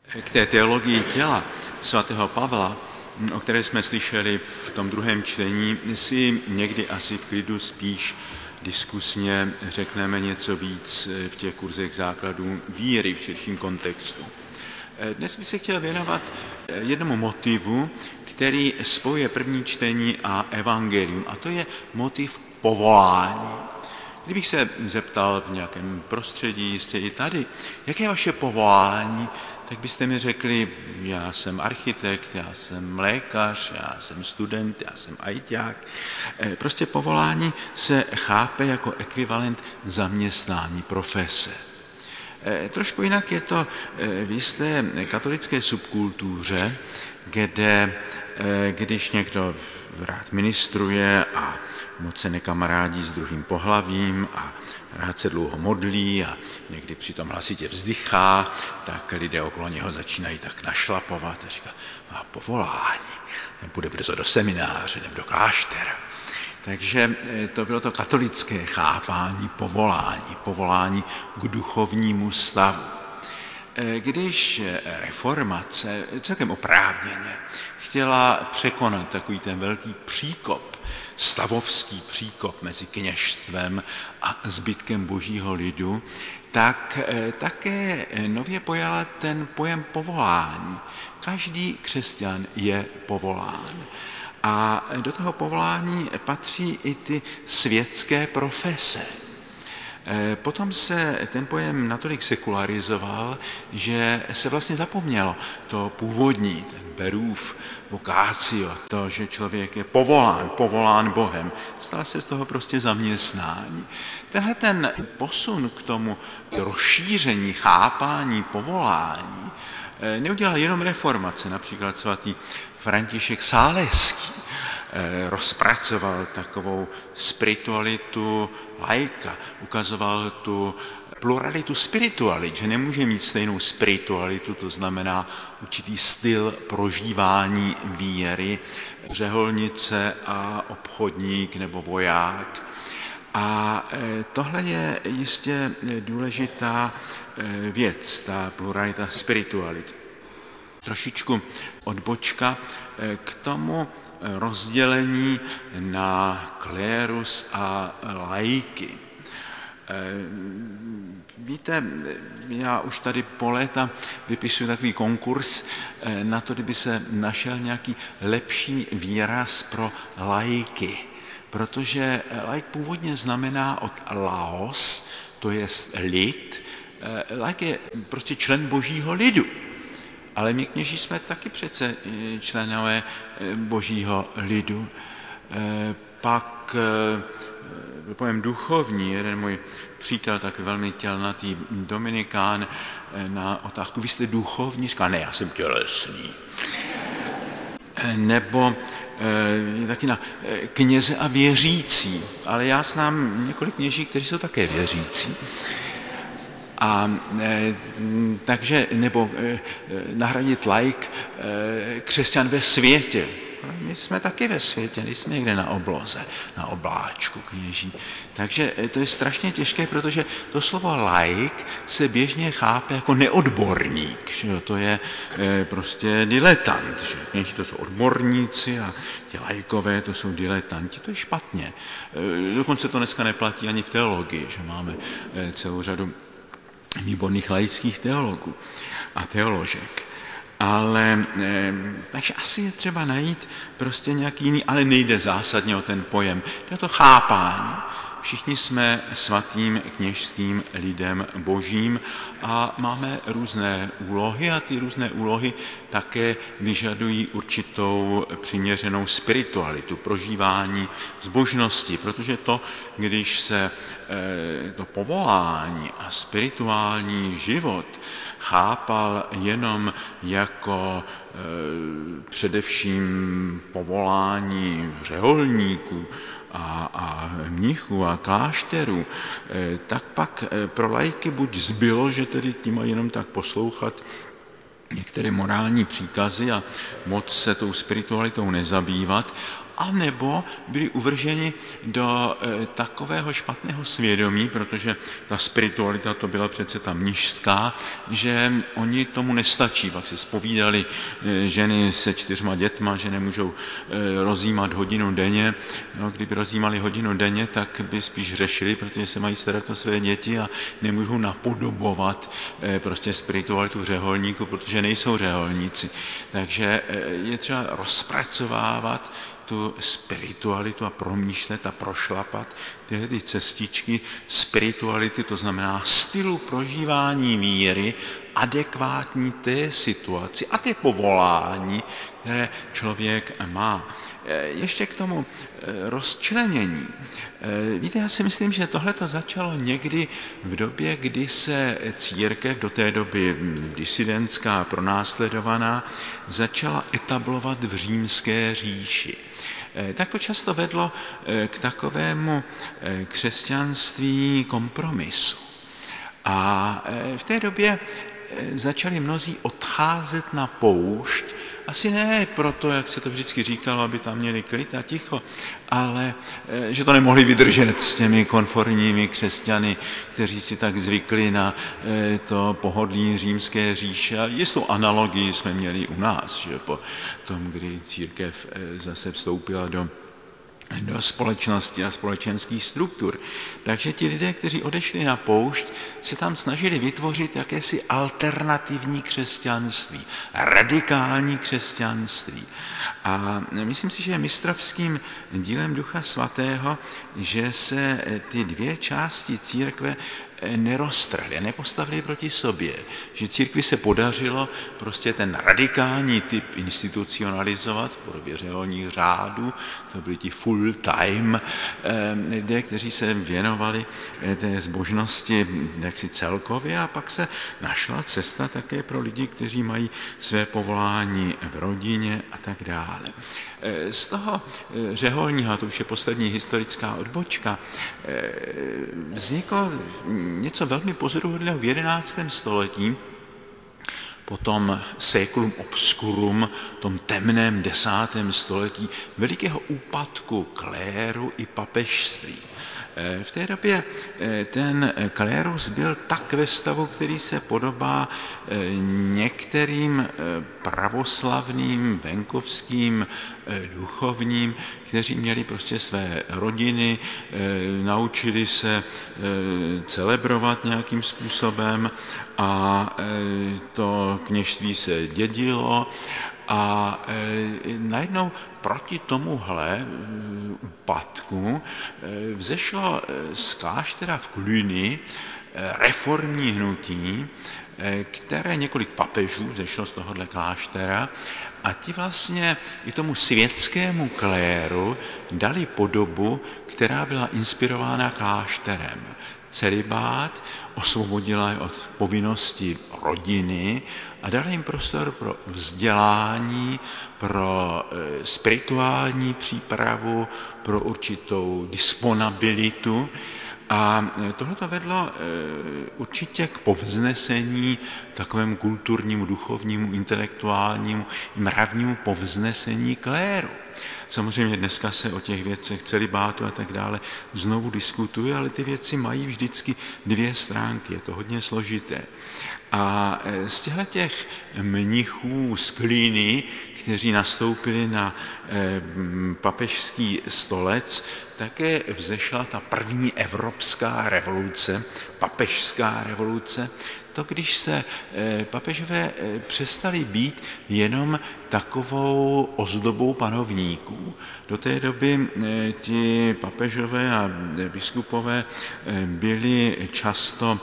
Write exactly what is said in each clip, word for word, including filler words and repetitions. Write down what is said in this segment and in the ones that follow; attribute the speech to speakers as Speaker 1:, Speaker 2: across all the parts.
Speaker 1: K té teologii těla svatého Pavla, o které jsme slyšeli v tom druhém čtení, si někdy asi v klidu spíš diskusně řekneme něco víc v těch kurzech základů víry v širším kontextu. Dnes bych se chtěl věnovat jednomu motivu, který spojuje první čtení a evangelium, a to je motiv povolání. Kdybych se zeptal v nějakém prostředí, jistě i tady, jaké je vaše povolání, tak byste mi řekli, já jsem architekt, já jsem lékař, já jsem student, já jsem ajťák. Prostě povolání se chápe jako ekvivalent zaměstnání, profese. Trošku jinak je to v jisté katolické subkultuře, kde když někdo rád ministruje a moc se nekamarádí s druhým pohlavím a rád se dlouho modlí a někdy přitom hlasitě vzdychá, tak lidé okolo něho začínají tak našlapovat a říká, má povolání, půjde brzo do semináře nebo do kláštera. Takže to bylo to katolické chápání povolání, povolání k duchovnímu stavu. Když reformace celkem oprávněně chtěla překonat takový ten velký příkop, stavovský příkop mezi kněžstvem a zbytkem božího lidu, tak také nově pojala ten pojem povolání. Každý křesťan je povolán. A do toho povolání patří i ty světské profese. Potom se ten pojem natolik sekularizoval, že se vlastně zapomnělo to původní, ten berův vokácio, to, že člověk je povolán, povolán Bohem. Stal se z toho prostě zaměstnání. Tenhle ten posun k tomu rozšíření, chápání, povolání neudělal jenom reformace, například svatý František Sáleský rozpracoval takovou spiritualitu laika, ukazoval tu pluralitu spiritualit, že nemůže mít stejnou spiritualitu, to znamená určitý styl prožívání víry, řeholnice a obchodník nebo voják. A tohle je jistě důležitá věc, ta pluralita spiritualit. Trošičku odbočka k tomu rozdělení na klérus a laiky. Víte, já už tady po léta vypisuju takový konkurs na to, kdyby se našel nějaký lepší výraz pro laiky, protože laik původně znamená od laos, to je lid. Laik je prostě člen božího lidu. Ale my kněží jsme taky přece členové božího lidu. Pak pojem duchovní, jeden můj přítel, taky velmi tělnatý Dominikán, na otázku, vy jste duchovní? Říká, ne, já jsem tělesný. Nebo taky na kněze a věřící. Ale já znám několik kněží, kteří jsou také věřící. A e, takže, nebo e, nahradit laik e, křesťan ve světě. My jsme taky ve světě, nejsme někde na obloze, na obláčku kněží. Takže e, to je strašně těžké, protože to slovo laik se běžně chápe jako neodborník. Že jo? To je e, prostě diletant. Že? Kněží to jsou odborníci a ti laikové to jsou diletanti. To je špatně. E, dokonce to dneska neplatí ani v teologii, že máme e, celou řadu výborných laických teologů a teoložek. Ale e, takže asi je třeba najít prostě nějaký jiný, ale nejde zásadně o ten pojem. Je to chápání. Všichni jsme svatým kněžským lidem božím a máme různé úlohy a ty různé úlohy také vyžadují určitou přiměřenou spiritualitu, prožívání zbožnosti, protože to, když se e, to povolání a spirituální život chápal jenom jako e, především povolání řeholníků, a, a mnichů a klášterů, tak pak pro laiky buď zbylo, že tedy ti mají jenom tak poslouchat některé morální příkazy a moc se tou spiritualitou nezabývat, anebo byli uvrženi do e, takového špatného svědomí, protože ta spiritualita to byla přece ta mnižská, že oni tomu nestačí. Pak se zpovídali e, ženy se čtyřma dětma, že nemůžou e, rozjímat hodinu denně. No, kdyby rozjímali hodinu denně, tak by spíš řešili, protože se mají starat o své děti a nemůžou napodobovat e, prostě spiritualitu řeholníku, protože nejsou řeholníci. Takže e, je třeba rozpracovávat tu spiritualitu a promýšlet a prošlapat tyhle cestičky spirituality, to znamená stylu prožívání víry, adekvátní té situaci a té povolání, které člověk má. Ještě k tomu rozčlenění. Víte, já si myslím, že tohle to začalo někdy v době, kdy se církev, do té doby disidentská, pronásledovaná, začala etablovat v římské říši. Tak to často vedlo k takovému křesťanství kompromisu. A v té době začali mnozí odcházet na poušť, asi ne proto, jak se to vždycky říkalo, aby tam měli klid a ticho, ale že to nemohli vydržet s těmi konformními křesťany, kteří si tak zvykli na to pohodlí římské říše. A jistou analogii jsme měli u nás, že po tom, kdy církev zase vstoupila do do společnosti a společenských struktur. Takže ti lidé, kteří odešli na poušť, se tam snažili vytvořit jakési alternativní křesťanství, radikální křesťanství. A myslím si, že je mistrovským dílem Ducha Svatého, že se ty dvě části církve neroztrhli, nepostavili proti sobě. Že církvi se podařilo prostě ten radikální typ institucionalizovat v podobě řeholních řádů, to byli ti full-time lidé, kteří se věnovali té zbožnosti jaksi celkově, a pak se našla cesta také pro lidi, kteří mají své povolání v rodině a tak dále. Z toho řeholního, a to už je poslední historická odbočka, vzniklo něco velmi pozoruhodného v jedenáctém století, po tom séculum obscurum, tom temném desátém století, velikého úpadku kléru i papežství. V té době ten klérus byl tak ve stavu, který se podobá některým pravoslavným venkovským duchovním, kteří měli prostě své rodiny, naučili se celebrovat nějakým způsobem a to kněžství se dědilo. A e, najednou proti tomuhle úpadku e, vzešlo z kláštera v Cluny e, reformní hnutí, e, které několik papežů vzešlo z tohohle kláštera, a ti vlastně i tomu světskému kléru dali podobu, která byla inspirována klášterem. Celibát osvobodila je od povinnosti rodiny a dala jim prostor pro vzdělání, pro e, spirituální přípravu, pro určitou disponabilitu. A tohle to vedlo e, určitě k povznesení, takovému kulturnímu, duchovnímu, intelektuálnímu i mravnímu povznesení kléru. Samozřejmě dneska se o těch věcech celibátu a tak dále znovu diskutuje, ale ty věci mají vždycky dvě stránky, je to hodně složité. A z těchto těch mnichů z Cluny, kteří nastoupili na papežský stolec, také vzešla ta první evropská revoluce, papežská revoluce, to když se papežové přestali být jenom takovou ozdobou panovníků. Do té doby ti papežové a biskupové byli často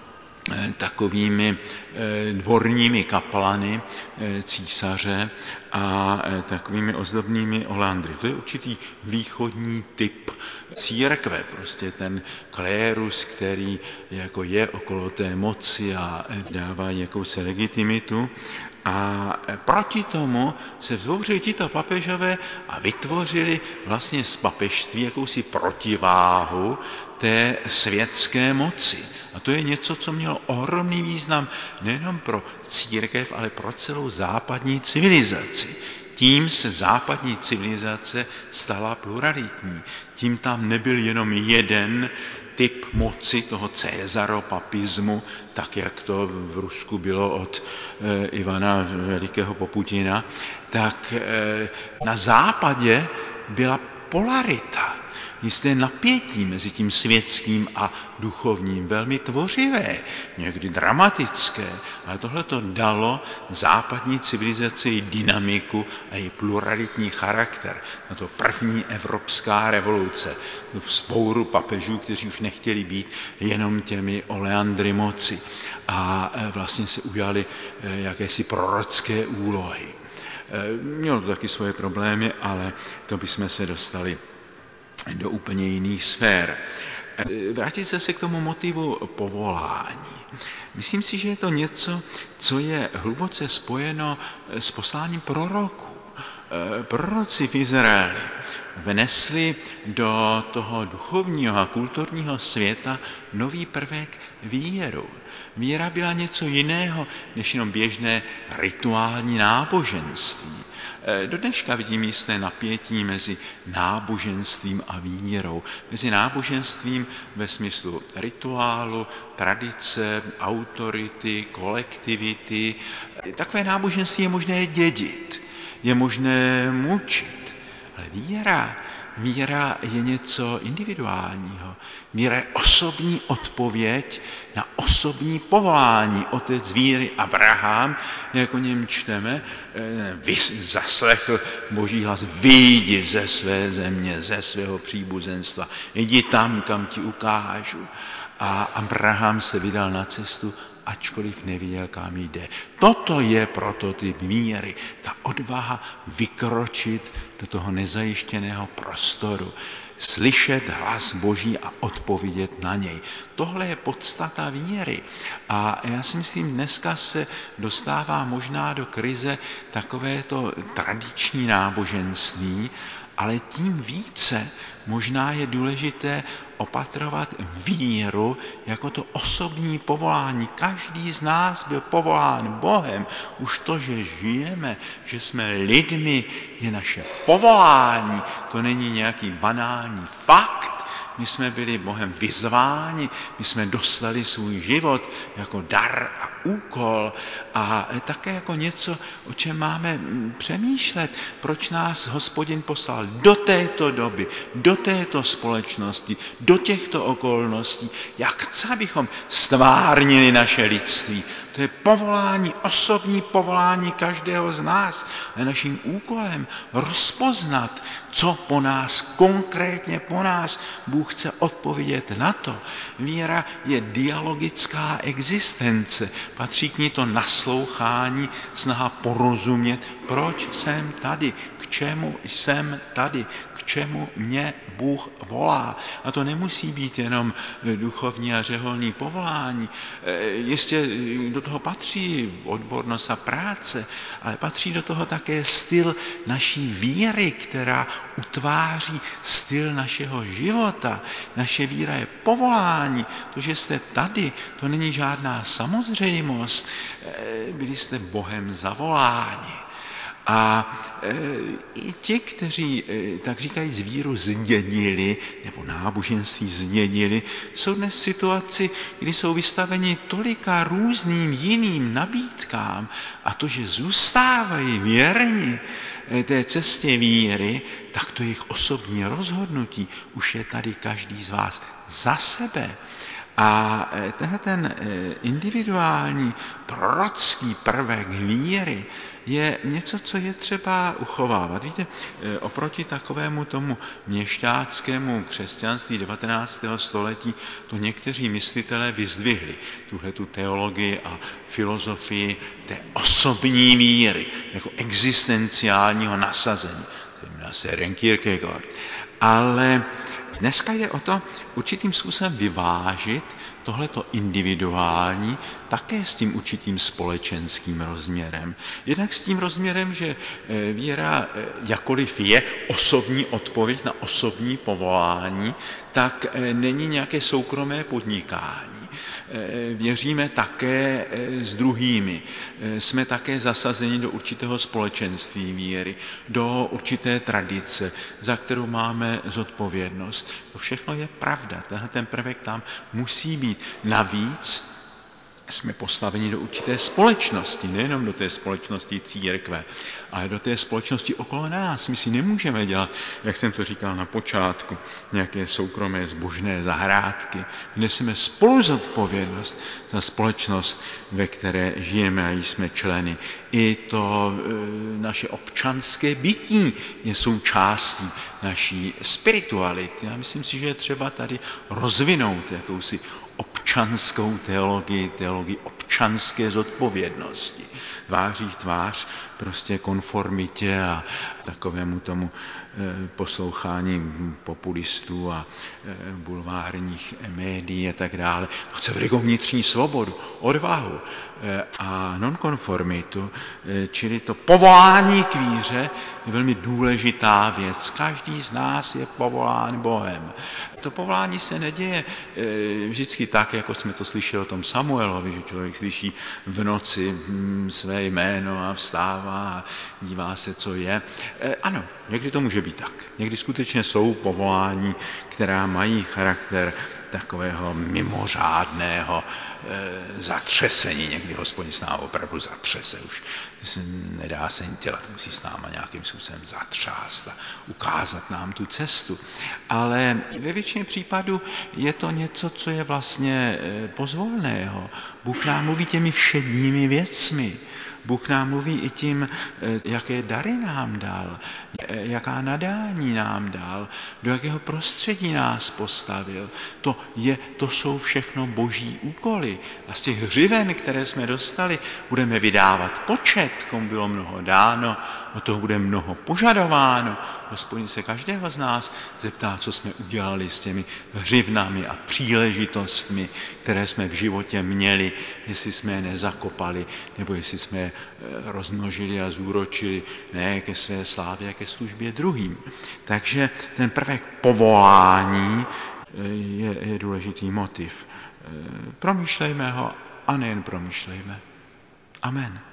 Speaker 1: takovými dvorními kaplany císaře a takovými ozdobnými olandry. To je určitý východní typ církve, prostě ten klérus, který jako je okolo té moci a dává jakousi legitimitu. A proti tomu se vzbouřili tito papežové a vytvořili vlastně z papežství jakousi protiváhu té světské moci. A to je něco, co mělo ohromný význam nejenom pro církev, ale pro celou západní civilizaci. Tím se západní civilizace stala pluralitní. Tím tam nebyl jenom jeden typ moci toho cézaropapismu, tak jak to v Rusku bylo od e, Ivana Velikého po Putina, tak e, na západě byla polarita, jisté napětí mezi tím světským a duchovním, velmi tvořivé, někdy dramatické, ale tohle to dalo západní civilizaci i dynamiku a i pluralitní charakter. Na to první evropská revoluce, v spouru papežů, kteří už nechtěli být jenom těmi oleandry moci a vlastně se ujali jakési prorocké úlohy. Mělo to taky svoje problémy, ale to bychom se dostali do úplně jiných sfér. Vrátit se k tomu motivu povolání. Myslím si, že je to něco, co je hluboce spojeno s posláním proroků. Proroci v Izraeli vnesli do toho duchovního a kulturního světa nový prvek víru. Víra byla něco jiného, než jenom běžné rituální náboženství. Do dneška vidím jisté napětí mezi náboženstvím a vírou. Mezi náboženstvím ve smyslu rituálu, tradice, autority, kolektivity. Takové náboženství je možné dědit, je možné mučit. Ale víra, víra je něco individuálního. Víra je osobní odpověď na osobní povolání. Otec víry Abraham, jak o něm čteme, zaslechl Boží hlas, vyjdi ze své země, ze svého příbuzenstva, jdi tam, kam ti ukážu. A Abraham se vydal na cestu, ačkoliv nevěděl, kam jde. Toto je prototyp víry, ta odvaha vykročit do toho nezajištěného prostoru, slyšet hlas Boží a odpovědět na něj. Tohle je podstata víry. A já si myslím, dneska se dostává možná do krize takovéto tradiční náboženství, ale tím více možná je důležité opatrovat víru jako to osobní povolání. Každý z nás byl povolán Bohem. Už to, že žijeme, že jsme lidmi, je naše povolání. To není nějaký banální fakt. My jsme byli Bohem vyzváni, my jsme dostali svůj život jako dar a úkol a také jako něco, o čem máme přemýšlet, proč nás Hospodin poslal do této doby, do této společnosti, do těchto okolností, jak chce, abychom stvárnili naše lidství. To je povolání, osobní povolání každého z nás. Je naším úkolem rozpoznat, co po nás, konkrétně po nás, Bůh chce odpovědět na to. Víra je dialogická existence. Patří k ní to naslouchání, snaha porozumět, proč jsem tady, k čemu jsem tady, k čemu mě Bůh volá. A to nemusí být jenom duchovní a řeholní povolání. Jistě do toho patří odbornost a práce, ale patří do toho také styl naší víry, která utváří styl našeho života. Naše víra je povolání. To, že jste tady, to není žádná samozřejmost. Byli jste Bohem zavoláni. A e, i ti, kteří, e, tak říkají, z víru zdědili, nebo náboženství zdědili, jsou dnes v situaci, kdy jsou vystaveni tolika různým jiným nabídkám a to, že zůstávají věrni té cestě víry, tak to je jejich osobní rozhodnutí. Už je tady každý z vás za sebe. A tenhle ten individuální prorocký prvek víry je něco, co je třeba uchovávat. Víte, oproti takovému tomu měšťáckému křesťanství devatenáctého století to někteří myslitelé vyzdvihli, tuhletu teologii a filozofii té osobní víry, jako existenciálního nasazení. To je Søren Kierkegaard. Ale dneska jde o to určitým způsobem vyvážit tohleto individuální také s tím určitým společenským rozměrem. Jednak s tím rozměrem, že víra, jakoliv je osobní odpověď na osobní povolání, tak není nějaké soukromé podnikání. Věříme také s druhými. Jsme také zasazeni do určitého společenství víry, do určité tradice, za kterou máme zodpovědnost. To všechno je pravda. Tenhle ten prvek tam musí být. Navíc jsme postaveni do určité společnosti, nejenom do té společnosti církve, ale do té společnosti okolo nás. My si nemůžeme dělat, jak jsem to říkal na počátku, nějaké soukromé zbožné zahrádky. Neseme spolu zodpovědnost za společnost, ve které žijeme a jsme členy. I to e, naše občanské bytí je součástí naší spirituality. Já myslím si, že je třeba tady rozvinout jakousi občanskou teologii, teologii občanské zodpovědnosti. Tváří v tvář prostě konformitě a takovému tomu e, poslouchání populistů a e, bulvárních médií a tak dále. Chce velikou vnitřní svobodu, odvahu e, a nonkonformitu, e, čili to povolání k víře je velmi důležitá věc. Každý z nás je povolán Bohem. To povolání se neděje e, vždycky tak, jako jsme to slyšeli o tom Samuelovi, že člověk slyší v noci hm, své jméno a vstává a dívá se, co je. E, ano, někdy to může být tak. Někdy skutečně jsou povolání, která mají charakter takového mimořádného e, zatřesení. Někdy Hospodin s námi opravdu zatřese. Už nedá se nic dělat, musí s náma nějakým způsobem zatřást a ukázat nám tu cestu. Ale ve většině případů je to něco, co je vlastně e, pozvolného. Bůh nám mluví těmi všedními věcmi. Bůh nám mluví i tím, jaké dary nám dal, jaká nadání nám dal, do jakého prostředí nás postavil. To, je, to jsou všechno boží úkoly. A z těch hřiven, které jsme dostali, budeme vydávat počet, komu bylo mnoho dáno, od toho bude mnoho požadováno. Hospodin se každého z nás zeptá, co jsme udělali s těmi hřivnami a příležitostmi, které jsme v životě měli, jestli jsme je nezakopali, nebo jestli jsme je rozmnožili a zúročili ne ke své slávě, a ke službě druhým. Takže ten prvek povolání je, je důležitý motiv. Promýšlejme ho a nejen promýšlejme. Amen.